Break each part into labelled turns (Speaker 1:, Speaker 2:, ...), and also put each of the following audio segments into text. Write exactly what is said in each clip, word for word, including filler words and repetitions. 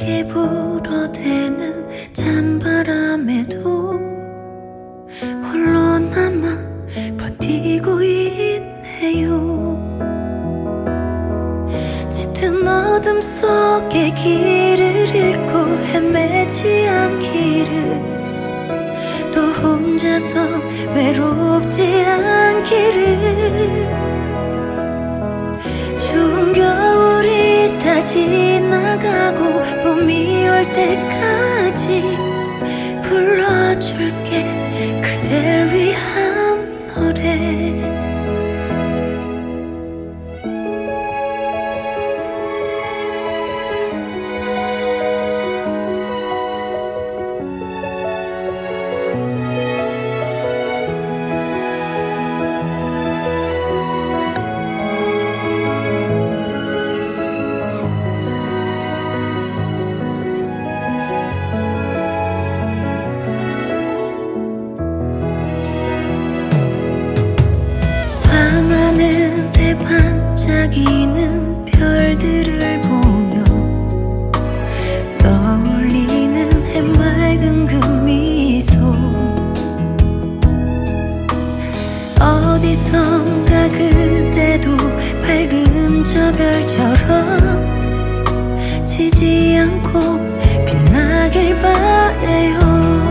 Speaker 1: 강하게 불어대는 찬바람에도 홀로 남아 버티고 있네요. 짙은 어둠 속에 길을 잃고 헤매지 않기를, 또 혼자서 외롭지 않기를. 추운 겨울이 다 지나가고 봄이 올 때까지 불러줄게 그댈 위한 노래. 하늘에 반짝이는 별들을 보며 떠올리는 해맑은 그 미소. 어디선가 그대도 밝은 저 별처럼 지지 않고 빛나길 바래요.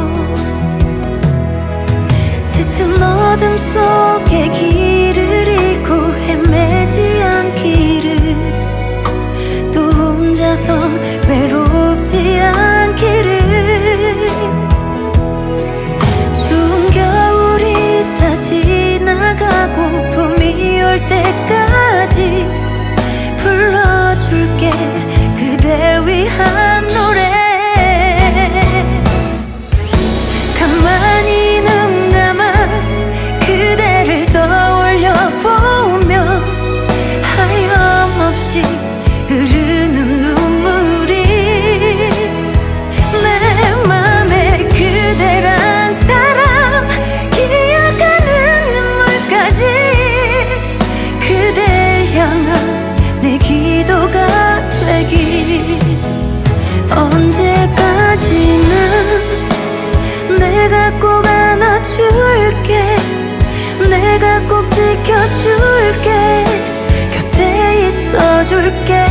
Speaker 1: 짙은 어둠 속에 길을 잃고 헤매지 않기를, 또 혼자서 외롭지 않기를. 추운 겨울이 다 지나가고 봄이 올 때까지 불러줄게 그댈 위한 노래. 가만히 눈 감아 그대를 떠올려 보며 하염없이 흐르는 눈물이 내 맘에 그대란 사람 기억하는 눈물까지 그댈 향한 내 기도가 되길. 언제까지나 내가 꼭 안아줄게, 내가 꼭 지켜줄게, 곁에 있어줄게.